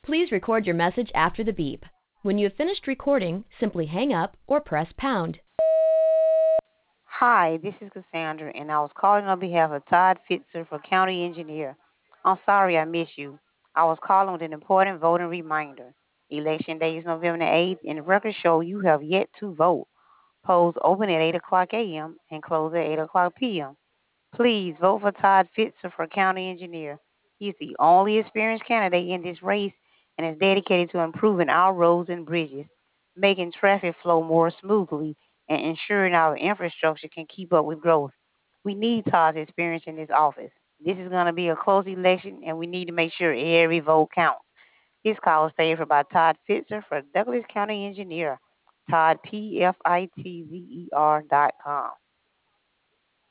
Please record your message after the beep. When you have finished recording, simply hang up or press pound. Hi, this is Cassandra, and I was calling on behalf of Todd Fitzer for County Engineer. I'm sorry I missed you. I was calling with an important voting reminder. Election day is November the 8th, and the records show you have yet to vote. Polls open at 8 o'clock a.m. and close at 8 o'clock p.m. Please vote for Todd Fitzer for County Engineer. He's the only experienced candidate in this race and is dedicated to improving our roads and bridges, making traffic flow more smoothly, and ensuring our infrastructure can keep up with growth. We need Todd's experience in this office. This is going to be a close election, and we need to make sure every vote counts. This call is favored by Todd Fitzer for Douglas County Engineer. ToddPFITZER.com.